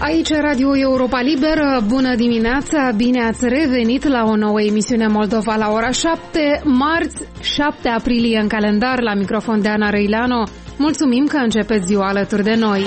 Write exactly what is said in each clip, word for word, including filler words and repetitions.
Aici Radio Europa Liberă, bună dimineața, bine ați revenit la o nouă emisiune Moldova la ora șapte, marți, șapte aprilie în calendar, la microfon de Ana Răileanu. Mulțumim că începeți ziua alături de noi.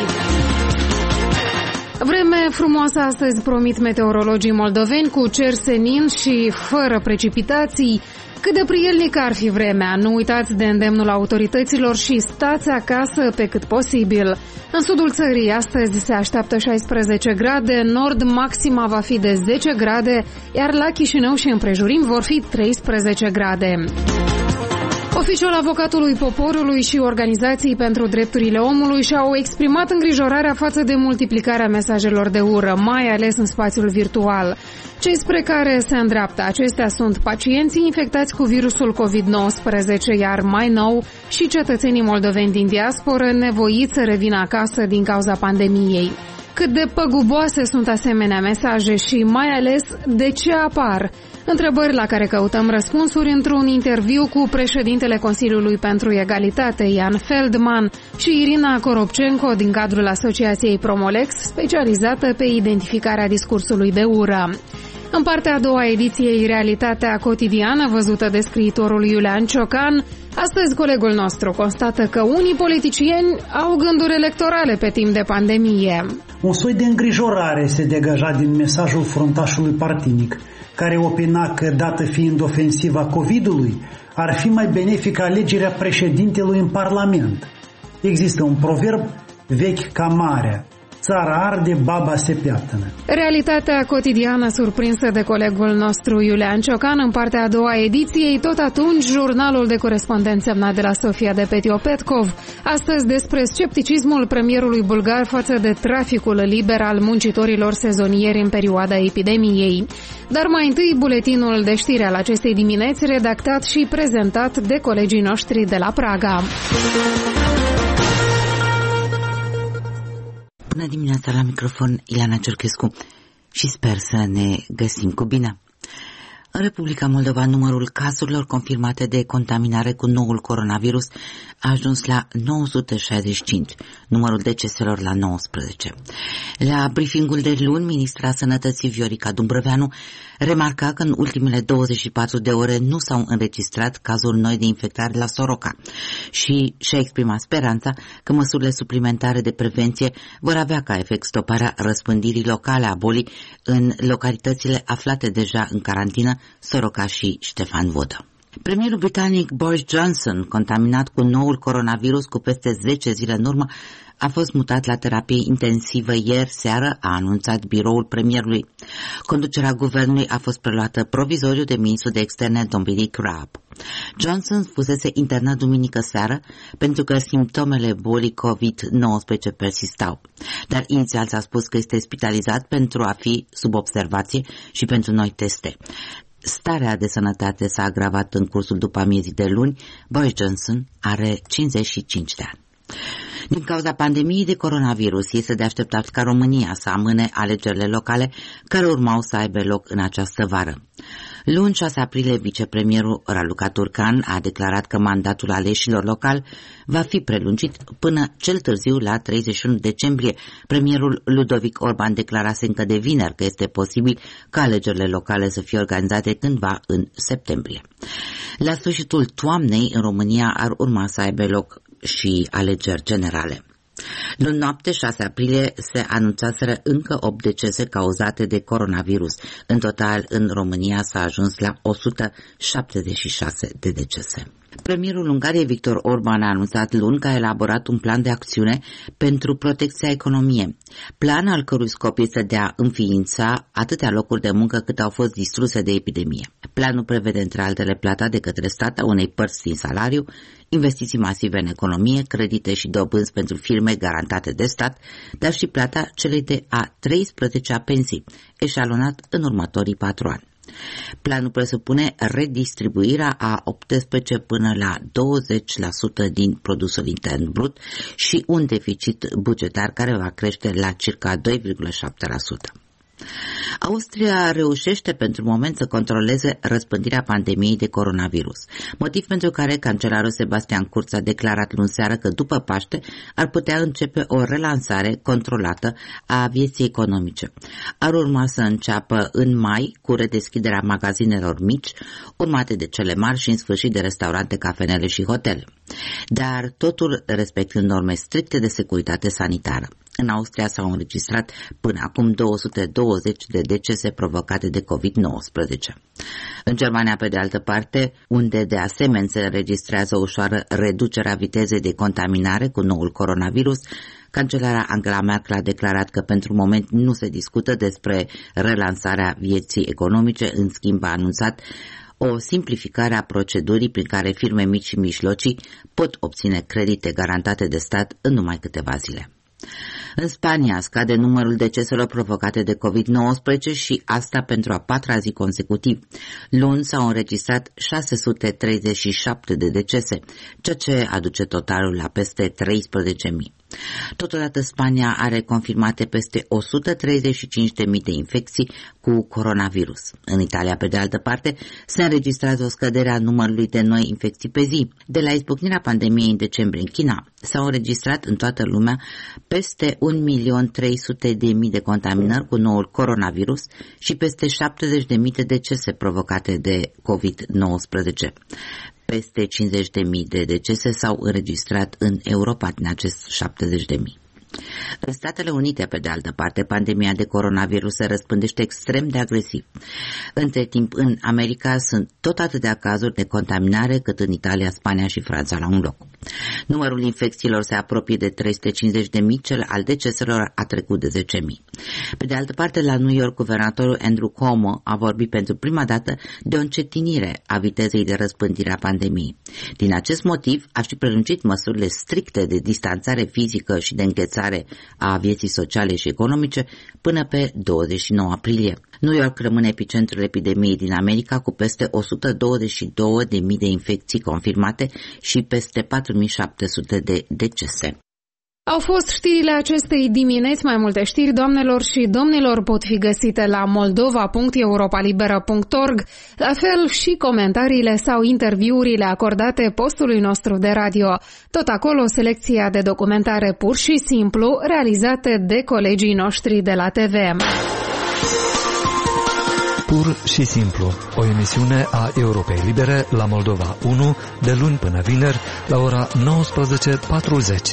Vreme frumoasă astăzi promit meteorologii moldoveni, cu cer senin și fără precipitații. Cât de prielnică ar fi vremea, nu uitați de îndemnul autorităților și stați acasă pe cât posibil. În sudul țării astăzi se așteaptă șaisprezece grade, în nord maxima va fi de zece grade, iar la Chișinău și împrejurim vor fi treisprezece grade. Oficiul Avocatului Poporului și organizații pentru drepturile omului și-au exprimat îngrijorarea față de multiplicarea mesajelor de ură, mai ales în spațiul virtual. Cei spre care se îndreaptă acestea sunt pacienții infectați cu virusul covid nouăsprezece, iar mai nou și cetățenii moldoveni din diasporă nevoiți să revină acasă din cauza pandemiei. Cât de păguboase sunt asemenea mesaje și mai ales de ce apar? Întrebări la care căutăm răspunsuri într-un interviu cu președintele Consiliului pentru Egalitate, Ian Feldman, și Irina Koropchenko din cadrul Asociației Promolex, specializată pe identificarea discursului de ură. În partea a doua ediției Realitatea cotidiană, văzută de scriitorul Iulian Ciocan, astăzi colegul nostru constată că unii politicieni au gânduri electorale pe timp de pandemie. Un soi de îngrijorare se degaja din mesajul fruntașului partinic, care opina că, dată fiind ofensiva COVID-ului, ar fi mai benefică alegerea președintelui în Parlament. Există un proverb vechi ca marea: țara arde, baba se piatănă. Realitatea cotidiană surprinsă de colegul nostru Iulian Ciocan în partea a doua ediției, tot atunci jurnalul de corespondență semnat de la Sofia de Petio-Petkov, astăzi despre scepticismul premierului bulgar față de traficul liber al muncitorilor sezonieri în perioada epidemiei. Dar mai întâi buletinul de știri al acestei dimineți, redactat și prezentat de colegii noștri de la Praga. Bună dimineața, la microfon Ileana Ciorchescu și sper să ne găsim cu bine. În Republica Moldova, numărul cazurilor confirmate de contaminare cu noul coronavirus a ajuns la nouă sute șaizeci și cinci, numărul deceselor la nouăsprezece. La briefingul de luni, ministra Sănătății Viorica Dumbrăveanu remarca că în ultimele douăzeci și patru de ore nu s-au înregistrat cazuri noi de infectare la Soroca și și-a exprimat speranța că măsurile suplimentare de prevenție vor avea ca efect stoparea răspândirii locale a bolii în localitățile aflate deja în carantină, Soroca și Ștefan Vodă. Premierul britanic Boris Johnson, contaminat cu noul coronavirus cu peste zece zile în urmă, a fost mutat la terapie intensivă ieri seară, a anunțat biroul premierului. Conducerea guvernului a fost preluată provizoriu de ministrul de externe Dominic Raab. Johnson fusese internat duminică seară pentru că simptomele bolii covid nouăsprezece persistau, dar inițial s-a spus că este spitalizat pentru a fi sub observație și pentru noi teste. Starea de sănătate s-a agravat în cursul după amiezii de luni. Boris Johnson are cincizeci și cinci de ani. Din cauza pandemiei de coronavirus, este de așteptat ca România să amâne alegerile locale care urmau să aibă loc în această vară. Luni, șase aprilie, vicepremierul Raluca Turcan a declarat că mandatul aleșilor locali va fi prelungit până cel târziu la treizeci și unu decembrie. Premierul Ludovic Orban declarase încă de vineri că este posibil ca alegerile locale să fie organizate cândva în septembrie. La sfârșitul toamnei, în România ar urma să aibă loc și alegeri generale. Luni noapte, șase aprilie, se anunțaseră încă opt decese cauzate de coronavirus. În total, în România s-a ajuns la o sută șaptezeci și șase de decese. Premierul Ungariei Victor Orban a anunțat luni că a elaborat un plan de acțiune pentru protecția economiei, plan al cărui scop este de a înființa atâtea locuri de muncă cât au fost distruse de epidemie. Planul prevede între altele plata de către stat a unei părți din salariu, investiții masive în economie, credite și dobânzi pentru firme garantate de stat, dar și plata celei de a treisprezecea pensii, eșalonat în următorii patru ani. Planul presupune redistribuirea a optsprezece până la douăzeci la sută din produsul intern brut și un deficit bugetar care va crește la circa doi virgulă șapte la sută. Austria reușește pentru moment să controleze răspândirea pandemiei de coronavirus, motiv pentru care cancelarul Sebastian Kurz a declarat luni seară că după Paște ar putea începe o relansare controlată a vieții economice. Ar urma să înceapă în mai cu redeschiderea magazinelor mici, urmate de cele mari și în sfârșit de restaurante, cafenele și hotele. Dar totul respectând norme stricte de securitate sanitară. În Austria s-au înregistrat până acum două sute douăzeci de decese provocate de covid nouăsprezece. În Germania, pe de altă parte, unde de asemenea se înregistrează o ușoară reducere a vitezei de contaminare cu noul coronavirus, cancelara Angela Merkel a declarat că pentru moment nu se discută despre relansarea vieții economice, în schimb a anunțat o simplificare a procedurii prin care firme mici și mijlocii pot obține credite garantate de stat în numai câteva zile. În Spania scade numărul deceselor provocate de covid nouăsprezece și asta pentru a patra zi consecutiv. Luni s-au înregistrat șase sute treizeci și șapte de decese, ceea ce aduce totalul la peste treisprezece mii. Totodată Spania are confirmate peste o sută treizeci și cinci de mii de infecții cu coronavirus. În Italia, pe de altă parte, se înregistrează o scădere a numărului de noi infecții pe zi. De la izbucnirea pandemiei în decembrie în China, s-au înregistrat în toată lumea peste un milion trei sute de mii de contaminări cu noul coronavirus și peste șaptezeci de mii de decese provocate de covid nouăsprezece. Peste cincizeci de mii de decese s-au înregistrat în Europa din acest șaptezeci de mii. În Statele Unite, pe de altă parte, pandemia de coronavirus se răspândește extrem de agresiv. Între timp, în America sunt tot atâtea cazuri de contaminare cât în Italia, Spania și Franța la un loc. Numărul infecțiilor se apropie de trei sute cincizeci de mii, cel al deceselor a trecut de zece mii. Pe de altă parte, la New York, guvernatorul Andrew Cuomo a vorbit pentru prima dată de o încetinire a vitezei de răspândire a pandemiei. Din acest motiv, a și prelungit măsurile stricte de distanțare fizică și de înghețare a vieții sociale și economice până pe douăzeci și nouă aprilie. New York rămâne epicentrul epidemiei din America cu peste o sută douăzeci și două de mii de infecții confirmate și peste patru mii șapte sute de decese. Au fost știrile acestei dimineți. Mai multe știri, doamnelor și domnilor, pot fi găsite la moldova punct europalibera punct org, la fel și comentariile sau interviurile acordate postului nostru de radio. Tot acolo selecția de documentare pur și simplu realizate de colegii noștri de la T V M. Pur și simplu, o emisiune a Europei Libere la Moldova unu, de luni până vineri, la ora nouăsprezece patruzeci.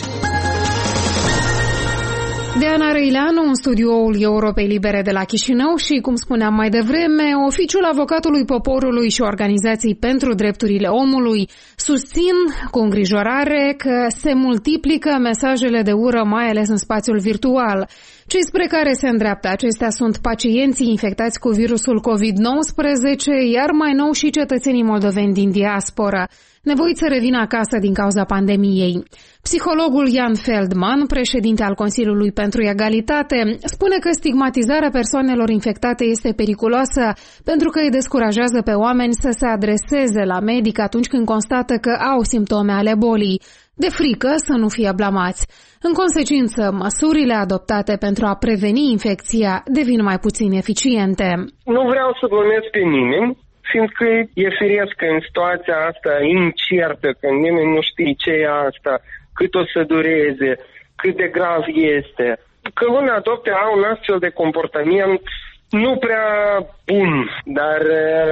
Diana Răileanu, în studioul Europei Libere de la Chișinău și, cum spuneam mai devreme, Oficiul Avocatului Poporului și Organizații pentru Drepturile Omului susțin cu îngrijorare că se multiplică mesajele de ură, mai ales în spațiul virtual. Cei spre care se îndreaptă acestea sunt pacienții infectați cu virusul covid nouăsprezece, iar mai nou și cetățenii moldoveni din diasporă, nevoiți să revină acasă din cauza pandemiei. Psihologul Jan Feldman, președinte al Consiliului pentru Egalitate, spune că stigmatizarea persoanelor infectate este periculoasă pentru că îi descurajează pe oameni să se adreseze la medic atunci când constată că au simptome ale bolii, de frică să nu fie blamați. În consecință, măsurile adoptate pentru a preveni infecția devin mai puțin eficiente. Nu vreau să glumesc pe nimeni, fiindcă e firesc în situația asta incertă, când nimeni nu știe ce e asta, cât o să dureze, cât de grav este. Că lumea adopte au un astfel de comportament nu prea bun, dar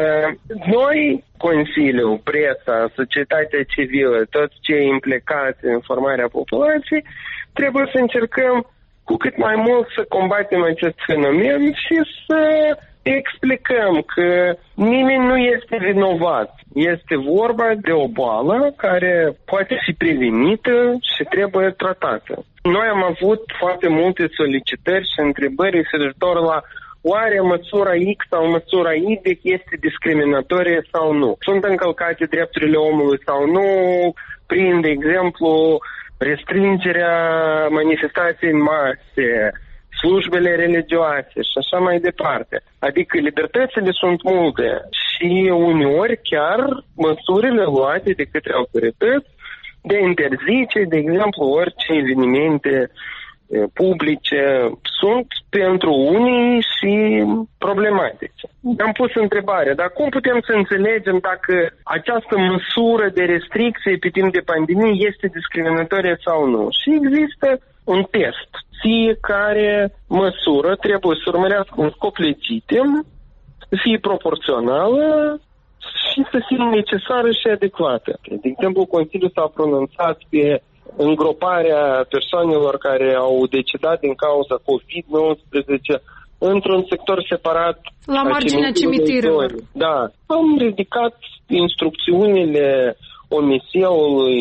noi, Consiliul, presa, societatea civilă, toți cei implicați în formarea populației, trebuie să încercăm cu cât mai mult să combatem acest fenomen și să explicăm că nimeni nu este vinovat. Este vorba de o boală care poate fi prevenită și trebuie tratată. Noi am avut foarte multe solicitări și întrebări referitor la oare măsura X sau măsura Y este discriminatorie sau nu? Sunt încălcate drepturile omului sau nu prin, de exemplu, restrângerea manifestației în mase, slujbele religioase și așa mai departe. Adică libertățile sunt multe și uneori chiar măsurile luate de către autorități de interzice, de exemplu, orice evenimente publice sunt pentru unii și problematice. Am pus întrebarea, dar cum putem să înțelegem dacă această măsură de restricție pe timp de pandemie este discriminatorie sau nu? Și există un test. Fiecare măsură trebuie să urmărească un scop legitim, să fie proporțională și să fie necesară și adecvată. De exemplu, Consiliul s-a pronunțat pe îngroparea persoanelor care au decedat din cauza covid nouăsprezece într-un sector separat la marginea cimitirilor. Da. Am ridicat instrucțiunile O M S-ului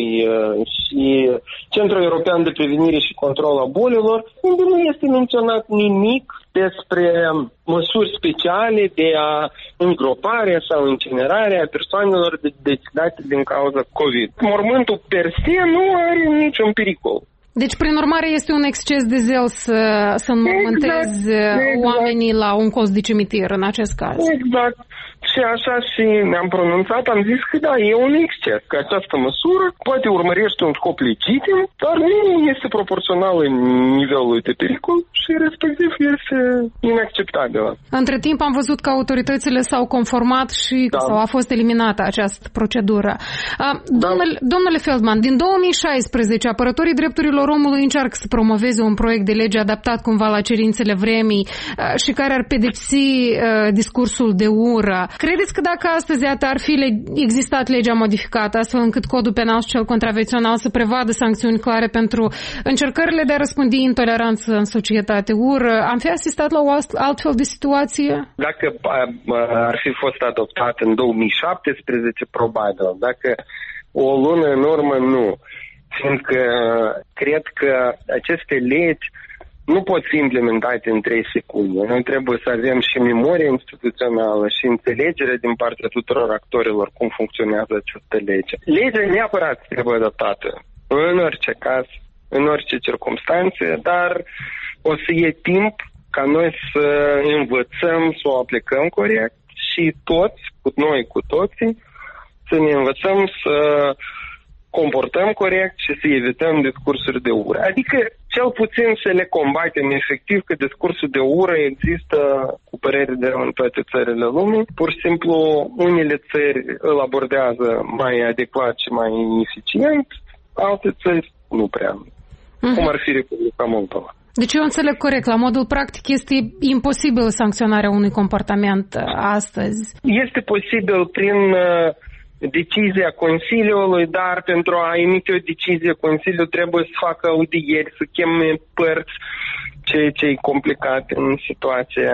și Centrul European de Prevenire și Control a Bolilor, unde nu este menționat nimic despre măsuri speciale de a îngropare sau incinerarea persoanelor decedate din cauza COVID. Mormântul per se nu are niciun pericol. Deci, prin urmare, este un exces de zel să, să înmormântezi exact, exact. oamenii la un colț de cimitir, în acest caz. Exact. Și așa și ne-am pronunțat, am zis că da, e un exces, că această măsură poate urmărește un scop legitim, dar nu este proporțională nivelului de pericol și respectiv este inacceptabilă. Între timp am văzut că autoritățile s-au conformat și da. sau a fost eliminată această procedură. Da. Domnule, domnule Feldman, din două mii șaisprezece, apărătorii drepturilor omului încearcă să promoveze un proiect de lege adaptat cumva la cerințele vremii și care ar pedepsi discursul de ură. Credeți că dacă astăzi ar fi existat legea modificată astfel încât codul penal și cel contravențional să prevadă sancțiuni clare pentru încercările de a răspândi intoleranță în societate, ură, am fi asistat la o altfel de situație? Dacă ar fi fost adoptat în două mii șaptesprezece, probabil. Dacă o lună în urmă, nu. Fiindcă cred că aceste legi nu pot fi implementate în trei secunde. Noi trebuie să avem și memorie instituțională și înțelegere din partea tuturor actorilor cum funcționează această lege. Legea neapărat trebuie adaptată în orice caz, în orice circunstanțe, dar o să iei timp ca noi să învățăm să o aplicăm corect și toți, cu noi cu toții, să ne învățăm să comportăm corect și să evităm discursuri de ură. Adică, cel puțin să le combatem efectiv, că discursul de ură există, cu părere de rău, în toate țările lumii. Pur și simplu, unele țări îl abordează mai adecvat și mai eficient, alte țări nu prea. Uh-huh. Cum ar fi Republica Moldova. Deci eu înțeleg corect, la modul practic este imposibil sancționarea unui comportament astăzi. Este posibil prin decizia Consiliului, dar pentru a emite o decizie, Consiliul trebuie să facă audieri, să cheme părți, ceea ce e complicat în situația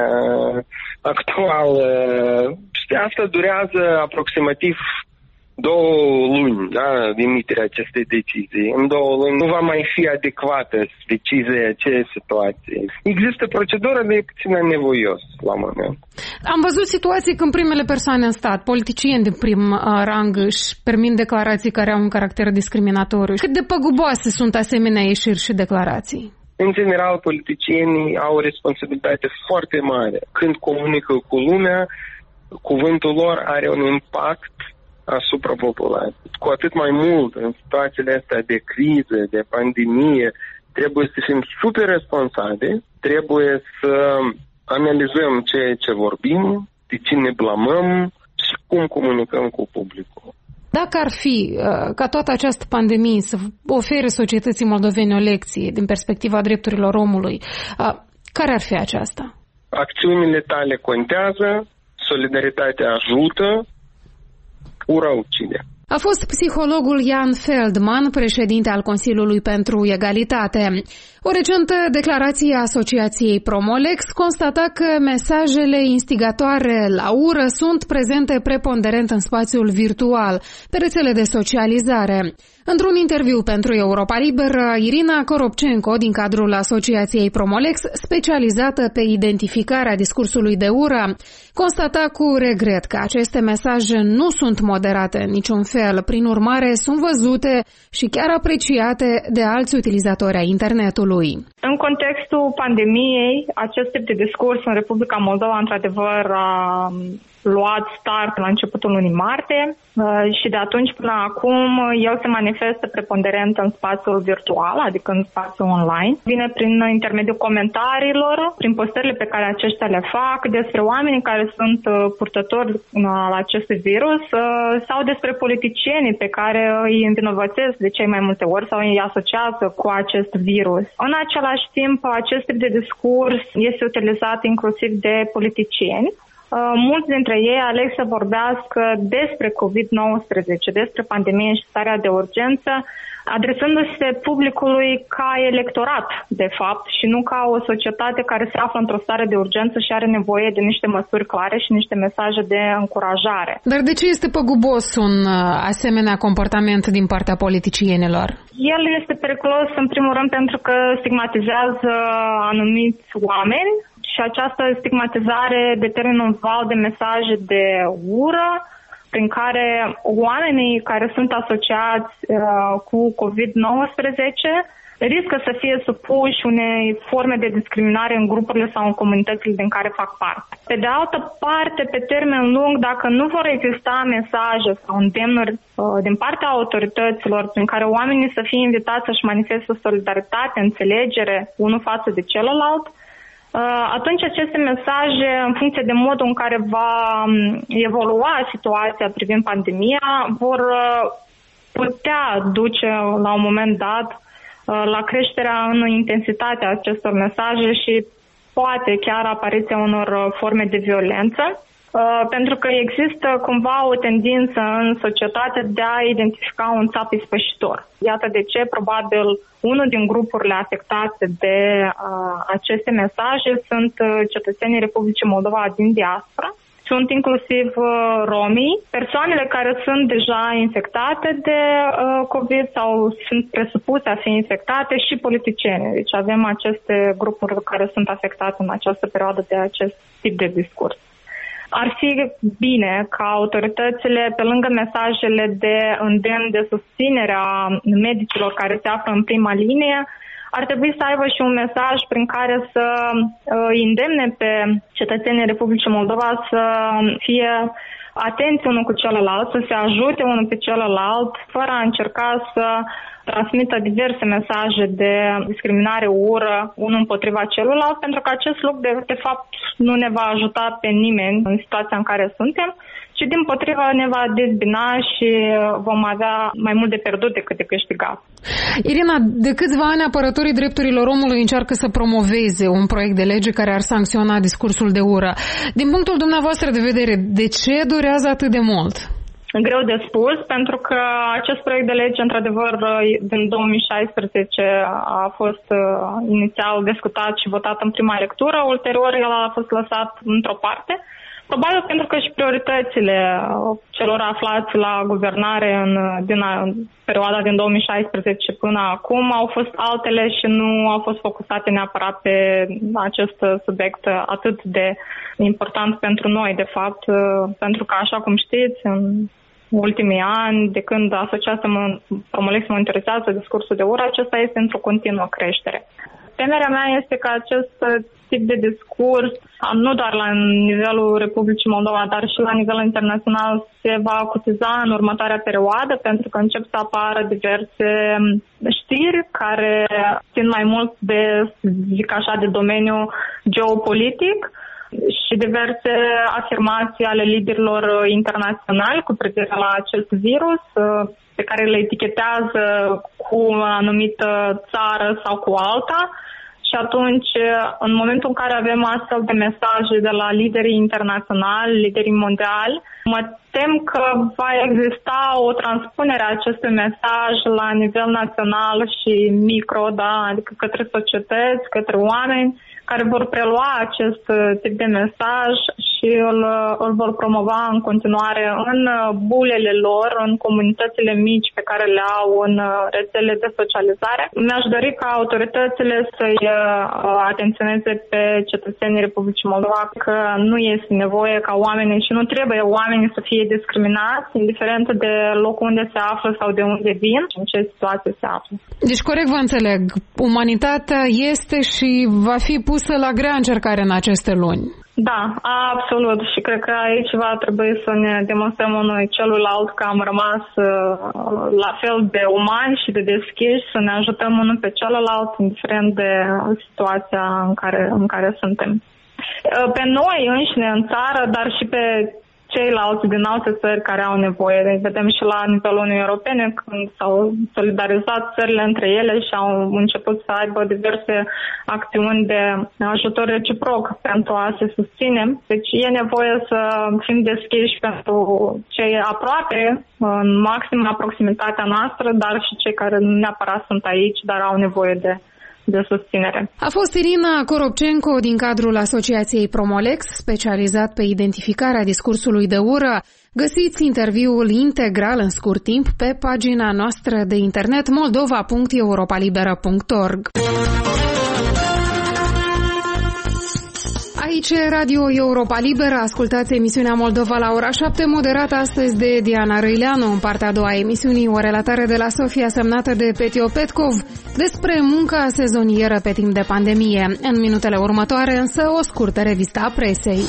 actuală. Și asta durează aproximativ două luni, da, emiterea acestei decizii. În două luni nu va mai fi adecvată decizia acelei situații. Există procedură de puțin nevoios la moment. Am văzut situații când primele persoane în stat, politicieni de prim uh, rang, își permit declarații care au un caracter discriminatoriu. Cât de păguboase sunt asemenea ieșiri și declarații? În general, politicienii au o responsabilitate foarte mare. Când comunică cu lumea, cuvântul lor are un impact asupra populației. Cu atât mai mult, în situațiile astea de criză, de pandemie, trebuie să fim super responsabili, trebuie să analizăm ceea ce vorbim, de ce ne blamăm și cum comunicăm cu publicul. Dacă ar fi ca toată această pandemie să ofere societății moldovene o lecție din perspectiva drepturilor omului, care ar fi aceasta? Acțiunile tale contează, solidaritatea ajută, ura ucide. A fost psihologul Jan Feldman, președinte al Consiliului pentru Egalitate. O recentă declarație a Asociației Promolex constata că mesajele instigatoare la ură sunt prezente preponderent în spațiul virtual, pe rețele de socializare. Într-un interviu pentru Europa Liberă, Irina Koropchenko, din cadrul Asociației Promolex, specializată pe identificarea discursului de ură, constata cu regret că aceste mesaje nu sunt moderate în niciun fel, prin urmare sunt văzute și chiar apreciate de alți utilizatori ai internetului. În contextul pandemiei, acest tip de discurs în Republica Moldova, într-adevăr, a luat start la începutul lunii martie și de atunci până acum el se manifestă preponderent în spațiul virtual, adică în spațiul online. Vine prin intermediul comentariilor, prin postările pe care aceștia le fac despre oamenii care sunt purtători la acest virus sau despre politicienii pe care îi învinovățesc de cei mai multe ori sau îi asociază cu acest virus. În același timp, acest tip de discurs este utilizat inclusiv de politicieni. Mulți dintre ei aleg să vorbească despre covid nouăsprezece, despre pandemie și starea de urgență, adresându-se publicului ca electorat, de fapt, și nu ca o societate care se află într-o stare de urgență și are nevoie de niște măsuri clare și niște mesaje de încurajare. Dar de ce este păgubos un asemenea comportament din partea politicienilor? El este periculos, în primul rând, pentru că stigmatizează anumiți oameni, și această stigmatizare determină un val de mesaje de ură prin care oamenii care sunt asociați uh, cu covid nouăsprezece riscă să fie supuși unei forme de discriminare în grupurile sau în comunitățile din care fac parte. Pe de altă parte, pe termen lung, dacă nu vor exista mesaje sau îndemnuri uh, din partea autorităților prin care oamenii să fie invitați să-și manifeste solidaritate, înțelegere unul față de celălalt, atunci aceste mesaje, în funcție de modul în care va evolua situația privind pandemia, vor putea duce la un moment dat la creșterea în intensitatea acestor mesaje și poate chiar apariția unor forme de violență. Pentru că există cumva o tendință în societate de a identifica un țap ispășitor. Iată de ce, probabil, unul din grupurile afectate de uh, aceste mesaje sunt cetățenii Republicii Moldova din diaspora. Sunt inclusiv uh, romii, persoanele care sunt deja infectate de uh, COVID sau sunt presupuse a fi infectate și politicieni. Deci avem aceste grupuri care sunt afectate în această perioadă de acest tip de discurs. Ar fi bine ca autoritățile, pe lângă mesajele de îndemn de susținere a medicilor care se află în prima linie, ar trebui să aibă și un mesaj prin care să îi îndemne pe cetățenii Republicii Moldova să fie atenți unul cu celălalt, să se ajute unul pe celălalt, fără a încerca să transmită diverse mesaje de discriminare, ură, unul împotriva celuilalt, pentru că acest lucru, de, de fapt, nu ne va ajuta pe nimeni în situația în care suntem, ci din potrivă ne va dezbina și vom avea mai mult de pierdut decât de câștigat. Irina, de câțiva ani apărătorii drepturilor omului încearcă să promoveze un proiect de lege care ar sancționa discursul de ură. Din punctul dumneavoastră de vedere, de ce durează atât de mult? Greu de spus, pentru că acest proiect de lege, într-adevăr, din două mii șaisprezece a fost inițial discutat și votat în prima lectură, ulterior el a fost lăsat într-o parte. Probabil pentru că și prioritățile celor aflați la guvernare în, din perioada din două mii șaisprezece până acum au fost altele și nu au fost focusate neapărat pe acest subiect atât de important pentru noi, de fapt, pentru că, așa cum știți, în ultimii ani, de când Asociația Promolex monitorizează discursul de ură, acesta este într-o continuă creștere. Temerea mea este că acest tip de discurs, nu doar la nivelul Republicii Moldova, dar și la nivel internațional, se va acutiza în următoarea perioadă, pentru că încep să apară diverse știri care țin mai mult de, zic așa, de domeniul geopolitic și diverse afirmații ale liderilor internaționali cu privire la acest virus, pe care le etichetează cu o anumită țară sau cu alta. Și atunci, în momentul în care avem astfel de mesaje de la liderii internaționali, liderii mondiali, mă tem că va exista o transpunere a acestui mesaj la nivel național și micro, da, adică către societăți, către oameni care vor prelua acest tip de mesaj și îl, îl vor promova în continuare în bulele lor, în comunitățile mici pe care le au în rețele de socializare. Mi-aș dori ca autoritățile să-i atenționeze pe cetățenii Republicii Moldova că nu este nevoie ca oamenii și nu trebuie oamenii să fie discriminați, indiferent de locul unde se află sau de unde vin, în ce situație se află. Deci, corect vă înțeleg, umanitatea este și va fi pusă pusă la grea încercare în aceste luni. Da, absolut. Și cred că aici va trebui să ne demonstrăm unul celuilalt că am rămas uh, la fel de umani și de deschiși, să ne ajutăm unul pe celălalt, indiferent de situația în care, în care suntem. Uh, pe noi înșine în țară, dar și pe ceilalți din alte țări care au nevoie. Vedem și la nivelul Uniunii Europene când s-au solidarizat țările între ele și au început să aibă diverse acțiuni de ajutor reciproc pentru a se susține. Deci e nevoie să fim deschiși pentru cei aproape, în maximă proximitatea noastră, dar și cei care nu neapărat sunt aici, dar au nevoie de de susținere. A fost Irina Koropchenko din cadrul Asociației Promolex, specializat pe identificarea discursului de ură. Găsiți interviul integral în scurt timp pe pagina noastră de internet moldova punct europalibera punct org. Aici Radio Europa Liberă, ascultați emisiunea Moldova la ora șapte, moderată astăzi de Diana Răileanu. În partea a doua a emisiunii, o relatare de la Sofia semnată de Petio Petkov despre munca sezonieră pe timp de pandemie. În minutele următoare, însă, o scurtă revistă a presei.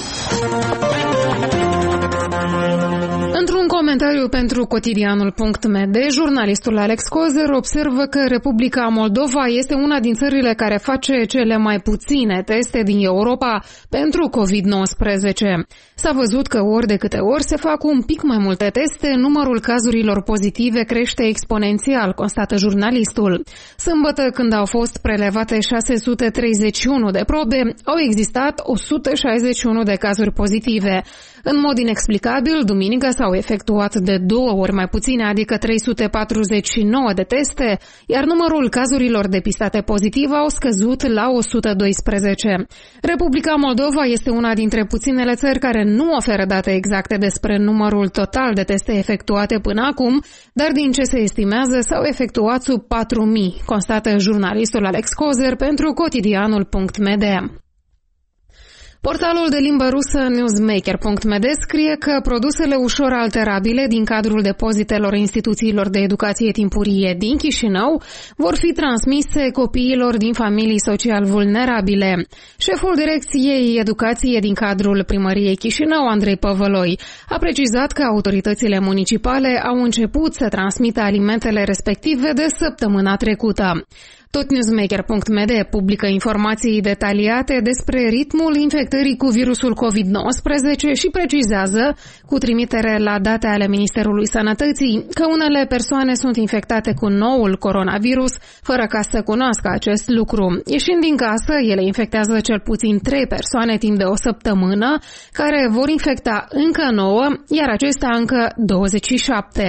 Într-un comentariu pentru cotidianul punct m d, jurnalistul Alex Kozer observă că Republica Moldova este una din țările care face cele mai puține teste din Europa pentru covid nouăsprezece. S-a văzut că ori de câte ori se fac un pic mai multe teste, numărul cazurilor pozitive crește exponențial, constată jurnalistul. Sâmbătă, când au fost prelevate șase sute treizeci și unu de probe, au existat o sută șaizeci și unu de cazuri pozitive. În mod inexplicabil, duminică s-au efectuat de două ori mai puține, adică trei sute patruzeci și nouă de teste, iar numărul cazurilor depistate pozitiv au scăzut la o sută doisprezece. Republica Moldova este una dintre puținele țări care nu oferă date exacte despre numărul total de teste efectuate până acum, dar din ce se estimează s-au efectuat sub patru mii, constată jurnalistul Alex Kozer pentru cotidianul punct m d. Portalul de limbă rusă newsmaker punct m d scrie că produsele ușor alterabile din cadrul depozitelor instituțiilor de educație timpurie din Chișinău vor fi transmise copiilor din familii social vulnerabile. Șeful Direcției Educație din cadrul Primăriei Chișinău, Andrei Păvăloi, a precizat că autoritățile municipale au început să transmită alimentele respective de săptămâna trecută. Tot newsmaker punct m d publică informații detaliate despre ritmul infectării cu virusul covid nouăsprezece și precizează, cu trimitere la date ale Ministerului Sănătății, că unele persoane sunt infectate cu noul coronavirus, fără ca să cunoască acest lucru. Ieșind din casă, ele infectează cel puțin trei persoane timp de o săptămână, care vor infecta încă nouă, iar acestea încă douăzeci și șapte.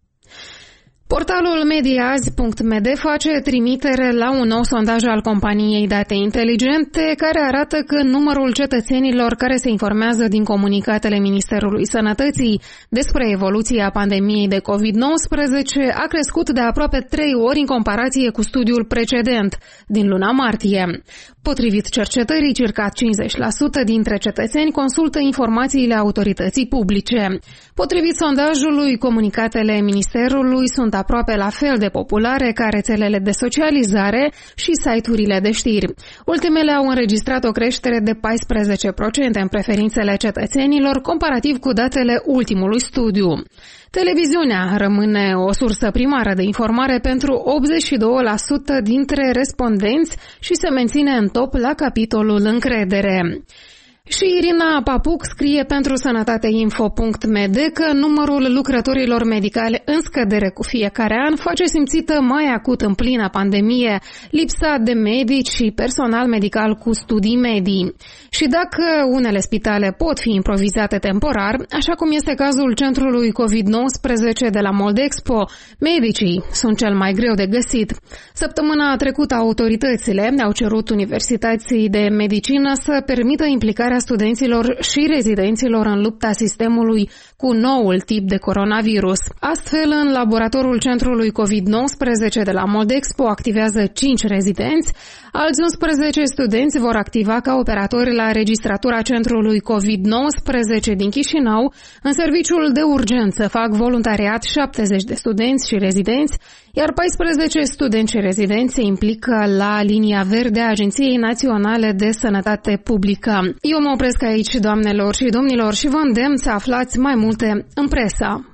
Portalul mediaazi punct m d face trimitere la un nou sondaj al companiei Date Inteligente care arată că numărul cetățenilor care se informează din comunicatele Ministerului Sănătății despre evoluția pandemiei de covid nouăsprezece a crescut de aproape trei ori în comparație cu studiul precedent, din luna martie. Potrivit cercetării, circa cincizeci la sută dintre cetățeni consultă informațiile autorității publice. Potrivit sondajului, comunicatele Ministerului sunt aproape la fel de populare ca rețelele de socializare și site-urile de știri. Ultimele au înregistrat o creștere de paisprezece la sută în preferințele cetățenilor, comparativ cu datele ultimului studiu. Televiziunea rămâne o sursă primară de informare pentru optzeci și doi la sută dintre respondenți și se menține în top la capitolul încredere. Și Irina Papuc scrie pentru sănătateinfo punct m d că numărul lucrătorilor medicale în scădere cu fiecare an face simțită mai acut în plină pandemie lipsa de medici și personal medical cu studii medii. Și dacă unele spitale pot fi improvizate temporar, așa cum este cazul centrului covid nouăsprezece de la Moldexpo, medicii sunt cel mai greu de găsit. Săptămâna trecută autoritățile au cerut Universității de Medicină să permită implicarea participarea studenților și rezidenților în lupta sistemului cu noul tip de coronavirus. Astfel, în laboratorul Centrului covid nouăsprezece de la Moldexpo activează cinci rezidenți, alți unsprezece studenți vor activa ca operatori la registratura Centrului covid nouăsprezece din Chișinău. În serviciul de urgență fac voluntariat șaptezeci de studenți și rezidenți, iar paisprezece studenți și rezidenți se implică la linia verde a Agenției Naționale de Sănătate Publică. Eu mă opresc aici, doamnelor și domnilor, și vă îndemn să aflați mai multe în presă.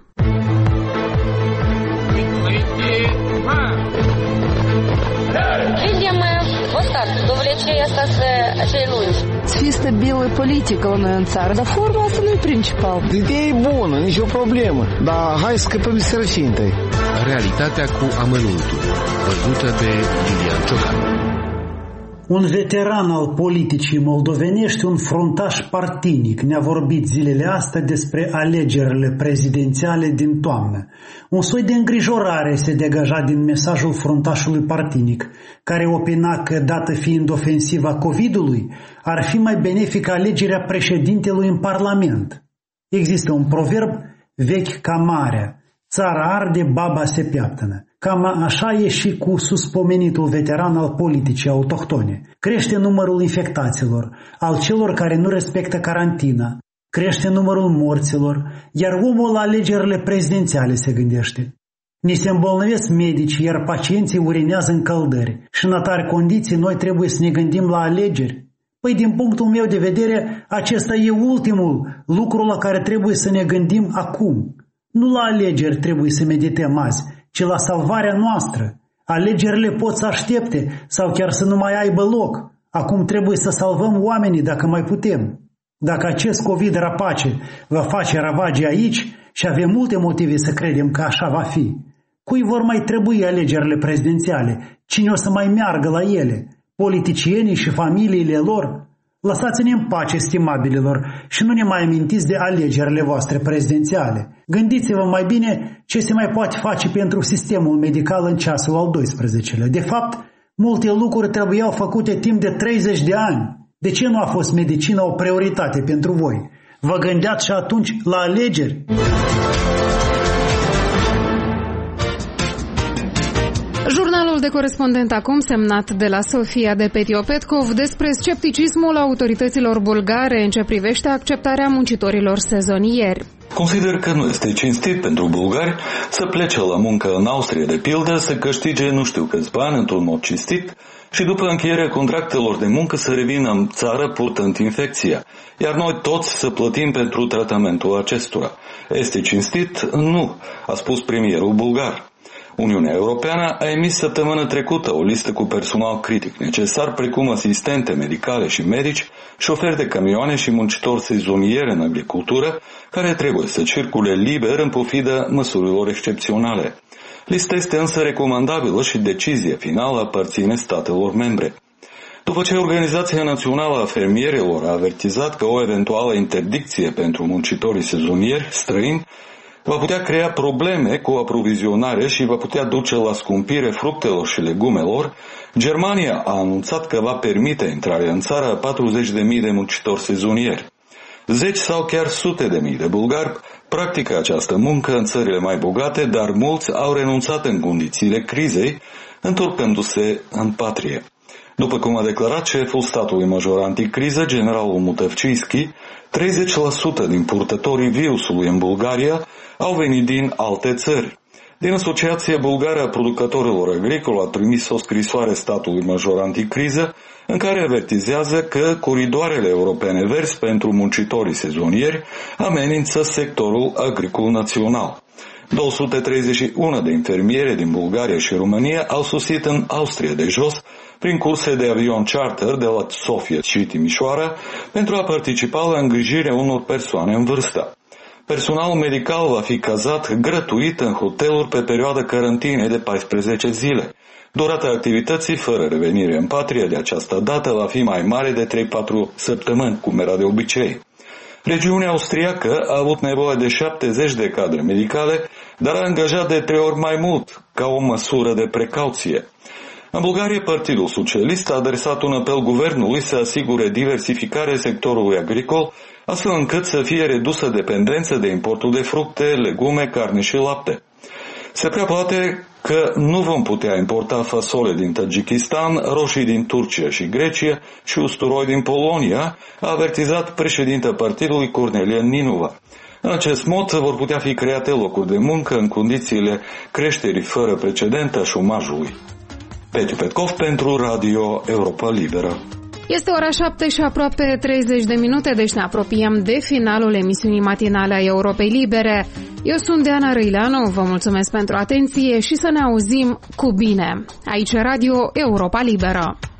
Să fie stabilă politică la noi în țară, dar forma asta nu e principal. Ideea e bună, nicio problemă, dar hai să scăpăm de sărăcie întâi. Realitatea cu amănuntul, văzută de Lilian Ciocan. Un veteran al politicii moldovenești, un fruntaș partinic, ne-a vorbit zilele astea despre alegerile prezidențiale din toamnă. Un soi de îngrijorare se degaja din mesajul fruntașului partinic, care opina că, dată fiind ofensiva COVID-ului, ar fi mai benefică alegerea președintelui în Parlament. Există un proverb vechi ca marea: țara arde, baba se piaptănă. Cam așa e și cu suspomenitul veteran al politicii autohtone. Crește numărul infectaților, al celor care nu respectă carantina, crește numărul morților, iar omul la alegerile prezidențiale se gândește. Ni se îmbolnăvesc medici, iar pacienții urinează în căldări și în atare condiții noi trebuie să ne gândim la alegeri. Păi din punctul meu de vedere, acesta e ultimul lucru la care trebuie să ne gândim acum. Nu la alegeri trebuie să medităm azi, ci la salvarea noastră. Alegerile pot să aștepte sau chiar să nu mai aibă loc. Acum trebuie să salvăm oamenii dacă mai putem. Dacă acest COVID rapace va face ravagii aici, și avem multe motive să credem că așa va fi, cui vor mai trebui alegerile prezidențiale? Cine o să mai meargă la ele? Politicienii și familiile lor? Lăsați-ne în pace, stimabililor, și nu ne mai amintiți de alegerile voastre prezidențiale. Gândiți-vă mai bine ce se mai poate face pentru sistemul medical în ceasul al doisprezecelea. De fapt, multe lucruri trebuiau făcute timp de treizeci de ani. De ce nu a fost medicina o prioritate pentru voi? Vă gândeați și atunci la alegeri? Jurnalul de corespondent acum, semnat de la Sofia de Petiopetkov, despre scepticismul autorităților bulgare în ce privește acceptarea muncitorilor sezonieri. Consider că nu este cinstit pentru bulgari să plece la muncă în Austria, de pildă, să câștige nu știu câți bani într-un mod cinstit și după încheierea contractelor de muncă să revină în țară purtând infecția, iar noi toți să plătim pentru tratamentul acestora. Este cinstit? Nu, a spus premierul bulgar. Uniunea Europeană a emis săptămâna trecută o listă cu personal critic necesar, precum asistente medicale și medici, șoferi de camioane și muncitori sezonieri în agricultură, care trebuie să circule liber în pofida măsurilor excepționale. Lista este însă recomandabilă și decizia finală aparține statelor membre. După ce Organizația Națională a Fermierilor a avertizat că o eventuală interdicție pentru muncitorii sezonieri străini va putea crea probleme cu aprovizionare și va putea duce la scumpire fructelor și legumelor, Germania a anunțat că va permite intrarea în țară a patruzeci de mii de muncitori sezonieri. Zeci sau chiar sute de mii de bulgari practică această muncă în țările mai bogate, dar mulți au renunțat în condițiile crizei, întorcându-se în patrie. După cum a declarat șeful statului major anticriză, generalul Mutăvciski, treizeci la sută din purtătorii virusului în Bulgaria au venit din alte țări. Din Asociația Bulgară a Producătorilor Agricoli a trimis o scrisoare statului major anticriză în care avertizează că coridoarele europene verzi pentru muncitorii sezonieri amenință sectorul agricol național. două sute treizeci și unu de infermiere din Bulgaria și România au sosit în Austria de jos prin curse de avion charter de la Sofia și Timișoara pentru a participa la îngrijirea unor persoane în vârstă. Personalul medical va fi cazat gratuit în hoteluri pe perioada carantinei de paisprezece zile. Durata activității fără revenire în patrie de această dată va fi mai mare de trei patru săptămâni, cum era de obicei. Regiunea austriacă a avut nevoie de șaptezeci de cadre medicale, dar a angajat de trei ori mai mult, ca o măsură de precauție. În Bulgaria, Partidul Socialist a adresat un apel guvernului să asigure diversificarea sectorului agricol, astfel încât să fie redusă dependența de importul de fructe, legume, carne și lapte. Se prea poate că nu vom putea importa fasole din Tajikistan, roșii din Turcia și Grecia și usturoi din Polonia, a avertizat președinta partidului Cornelia Ninova. În acest mod vor putea fi create locuri de muncă în condițiile creșterii fără precedent a șomajului. Petiu Petkov pentru Radio Europa Liberă. Este ora șapte și aproape treizeci de minute, deci ne apropiem de finalul emisiunii matinale a Europei Libere. Eu sunt Diana Răileanu, vă mulțumesc pentru atenție și să ne auzim cu bine. Aici Radio Europa Liberă.